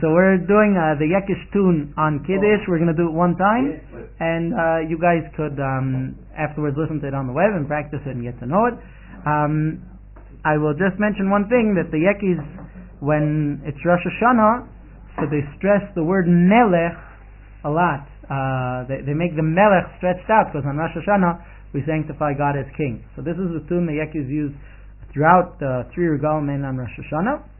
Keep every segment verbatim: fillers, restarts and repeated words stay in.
So we're doing uh, the Yekish tune on Kiddush. We're going to do it one time, and uh, you guys could um, afterwards listen to it on the web and practice it and get to know it. Um, I will just mention one thing, that the Yekis, when it's Rosh Hashanah, so they stress the word Melech a lot. Uh, they, they make the Melech stretched out, because on Rosh Hashanah we sanctify God as King. So this is the tune the Yekis use throughout the three regalim and on Rosh Hashanah.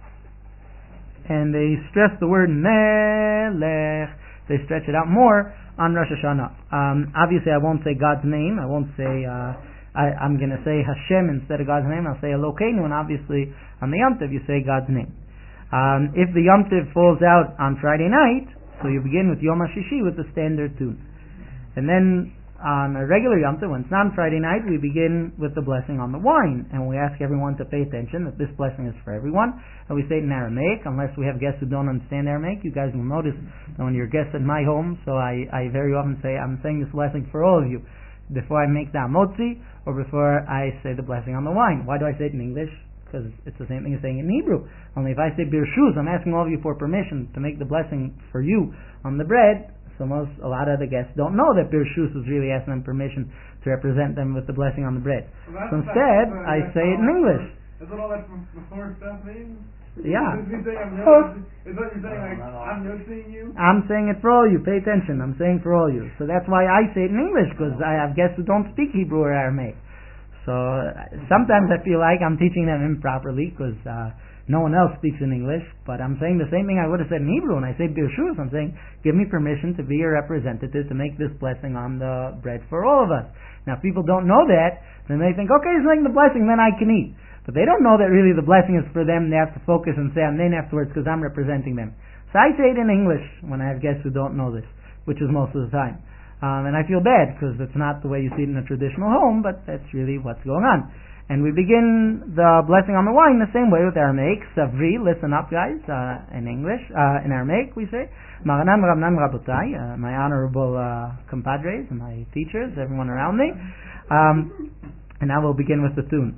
And they stress the word Melech. They stretch it out more on Rosh Hashanah. Um, obviously, I won't say God's name. I won't say. Uh, I, I'm going to say Hashem instead of God's name. I'll say Elokeinu, and obviously on the Yom Tov you say God's name. Um, if the Yom Tov falls out on Friday night, so you begin with Yom HaShishi with the standard tune, and then on a regular Yom Tov, when it's not Friday night, we begin with the blessing on the wine, and we ask everyone to pay attention that this blessing is for everyone, and we say it in Aramaic, unless we have guests who don't understand Aramaic. You guys will notice that when you're guests at my home, so I, I very often say, I'm saying this blessing for all of you, before I make the Amotzi, or before I say the blessing on the wine. Why do I say it in English? Because it's the same thing as saying it in Hebrew. Only if I say Birshuz, I'm asking all of you for permission to make the blessing for you on the bread. So most, a lot of the guests don't know that Birshus is really asking them permission to represent them with the blessing on the bread. Well, so instead, I say it in English. Is that all that before stuff means? Yeah. Is, is, is what you're saying, like, I'm noticing you? I'm saying it for all you. Pay attention. I'm saying for all you. So that's why I say it in English, because I have guests who don't speak Hebrew or Aramaic. So uh, sometimes I feel like I'm teaching them improperly, because uh, no one else speaks in English, but I'm saying the same thing I would have said in Hebrew. When I say Birshus, I'm saying, give me permission to be your representative to make this blessing on the bread for all of us. Now, if people don't know that, then they think, okay, he's making the blessing, then I can eat. But they don't know that really the blessing is for them. They have to focus and say amen afterwards, because I'm representing them. So I say it in English when I have guests who don't know this, which is most of the time. Um, and I feel bad, because it's not the way you see it in a traditional home, but that's really what's going on. And we begin the blessing on the wine the same way with Aramaic. Savri, listen up guys, uh, in English. Uh, in Aramaic we say, Maranan Rabnan Rabotai, uh, my honorable uh, compadres, my teachers, everyone around me. Um, and now we'll begin with the tune.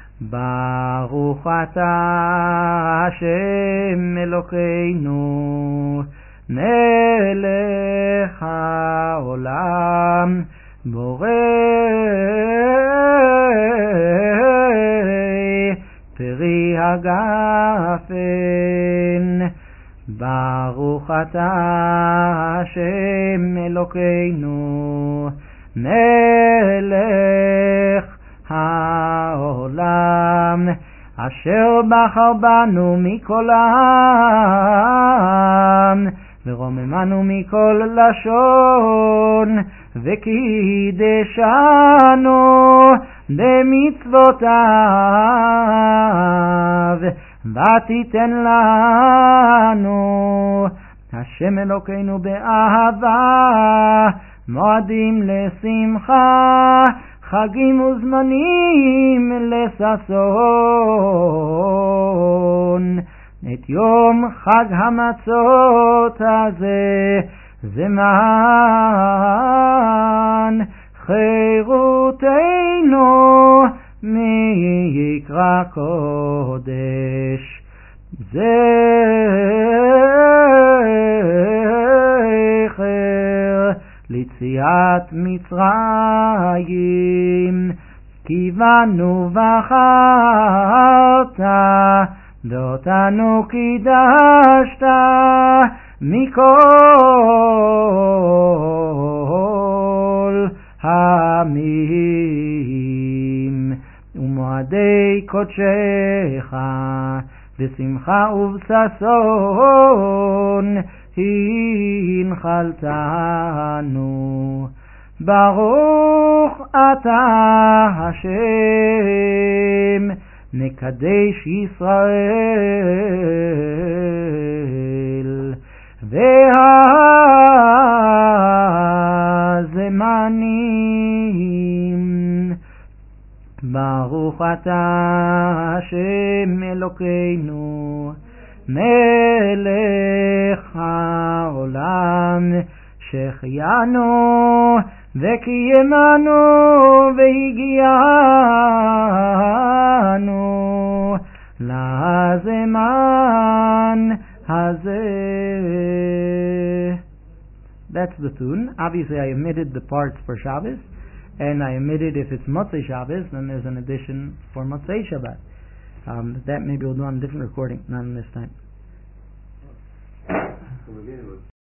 Baruch atah Hashem Elokeinu Melech haolam Borei Peri hagafen. Baruch atah Hashem Elokeinu Melech haolam Asher bachar banu mikol העם ורוממנו מכל לשון וקידשנו במצוותיו ותיתן לנו השם אלוקינו באהבה מועדים לשמחה חגים וזמנים לששון. את יום חג המצות הזה זמן חירותנו מקרא קודש. זכר ליציאת מצרים כי בנו בחרת ואותנו קידשת מכל העמים ומועדי קודשך בשמחה ובששון הנחלתנו. ברוך אתה השם מקדש ישראל והזמנים. ברוך אתה השם אלוקינו מלך העולם שהחיינו וקיימנו והגיענו לזמן Hazeh. That's the tune. Obviously, I omitted the parts for Shabbos, and I omitted if it's Motzei Shabbos, then there's an addition for Motzei Shabbat. Um, that maybe we'll do on a different recording, not on this time.